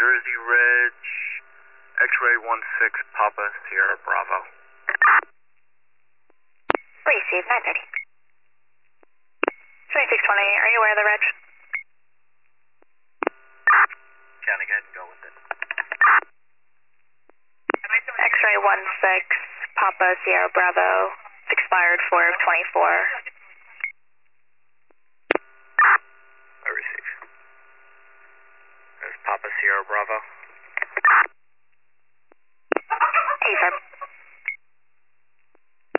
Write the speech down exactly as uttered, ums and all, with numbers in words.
Jersey Ridge, X-ray one six Papa Sierra Bravo. Receive nine thirty. twenty-six twenty, are you aware of the reg? County, go ahead and go with it. X-ray one six Papa Sierra Bravo, expired four of twenty-four. I receive. There's Papa Sierra Bravo.